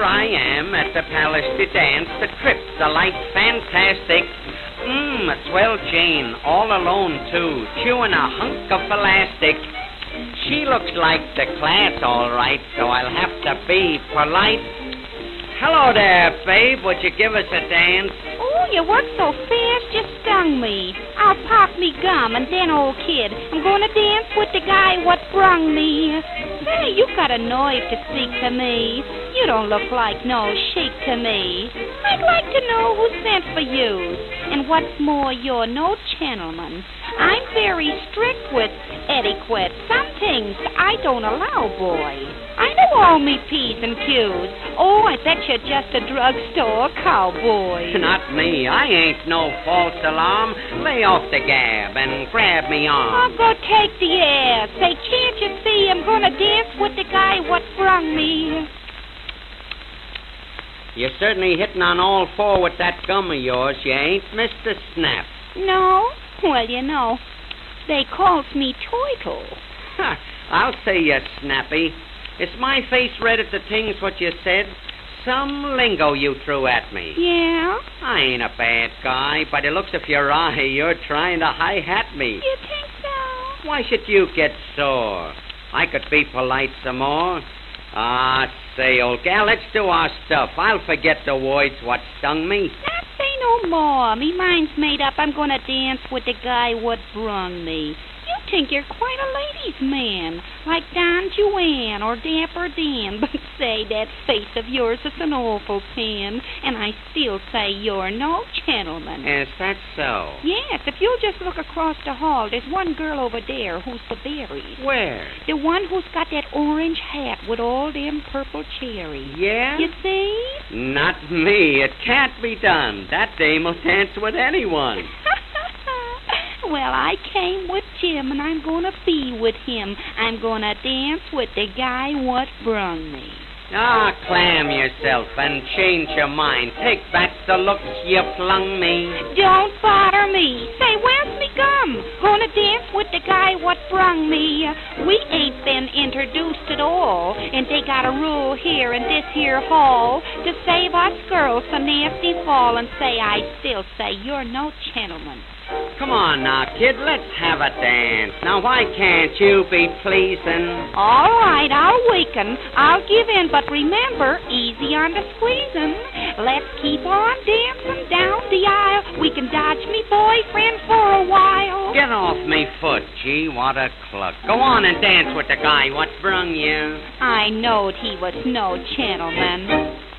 I am at the palace to dance. The trip's a light fantastic. A swell Jane, all alone too, chewing a hunk of elastic. She looks like the class, all right, so I'll have to be polite. Hello there, babe. Would you give us a dance? Oh, you work so fast, you stung me. I'll pop me gum, and then, old kid, I'm gonna dance with the guy what brung me. Say, you got a nerve to speak to me. You don't look like no sheik to me. I'd like to know who sent for you. And what's more, you're no gentleman. I'm very strict with etiquette. Some things I don't allow, boy. I know all me P's and Q's. Oh, I bet you're just a drugstore cowboy. Not me. I ain't no false alarm. Lay off the gab and grab me arm. Oh, go take the air. Say, can't you see I'm gonna dance with the guy what brung me? You're certainly hitting on all four with that gum of yours, you ain't, Mr. Snap. No? Well, you know, they calls me Turtle. Ha! I'll say you're snappy. Is my face red at the things what you said? Some lingo you threw at me. Yeah? I ain't a bad guy. By the looks of your eye, you're trying to hi-hat me. You think so? Why should you get sore? I could be polite some more. Ah, say, old gal, let's do our stuff. I'll forget the words what stung me. Not say no more. Me mind's made up. I'm gonna dance with the guy what brung me. You think you're quite a ladies' man, like Don Juan or Dapper Dan, but say, that face of yours is an awful pen, and I still say you're no gentleman. Is that so? Yes, if you'll just look across the hall, there's one girl over there who's the berries. Where? The one who's got that orange hat with all them purple cherries. Yeah? You see? Not me. It can't be done. That dame will dance with anyone. Well, I came with Jim, and I'm gonna be with him. I'm gonna dance with the guy what brung me. Ah, clam yourself and change your mind. Take back the looks you flung me. Don't bother me. Say, where's me gum? Gonna dance with the guy what brung me. We ain't been introduced at all, and they got a rule here in this here hall to save us girls a nasty fall, and say, I still say you're no gentleman. Come on now, kid, let's have a dance. Now, why can't you be pleasing? All right, I'll weaken. I'll give in, but remember, easy on the squeezing. Let's keep on dancing down the aisle. We can dodge me boyfriend for a while. Get off me foot, gee, what a cluck. Go on and dance with the guy what brung you. I knowed he was no gentleman.